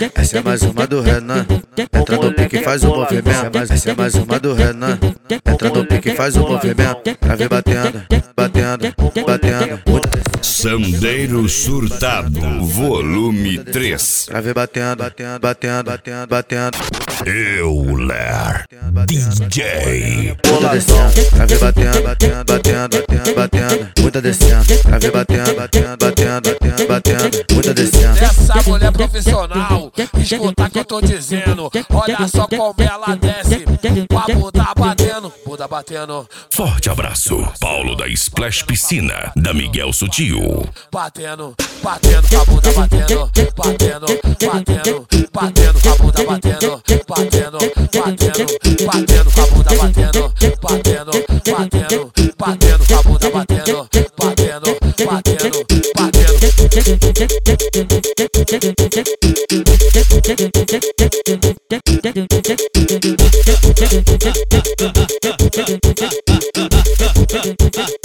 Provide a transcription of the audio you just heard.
Essa é mais uma do Renan. Entra no pique e faz o movimento. Essa é mais uma do Renan. Entra no pique e faz o movimento. Pra ver batendo, batendo, batendo. Sandeiro Surtado, volume 3. Pra ver batendo, batendo, batendo, batendo, batendo. Euler DJ. Muita descendo, pra ver batendo, batendo, batendo, batendo, batendo. Muita descendo, pra ver batendo, batendo, batendo, batendo, batendo. Muita descendo. Essa mulher profissional, escuta o que eu tô dizendo. Olha só como ela desce, com a bunda batendo, bunda batendo. Forte abraço, Paulo da Splash Piscina, da Miguel Sutil. Batendo, batendo, com a bunda batendo, batendo, batendo, batendo, com a bunda batendo, batendo, batendo, batendo, com a bunda batendo, batendo, batendo, batendo, com a bunda batendo, batendo, batendo, batendo.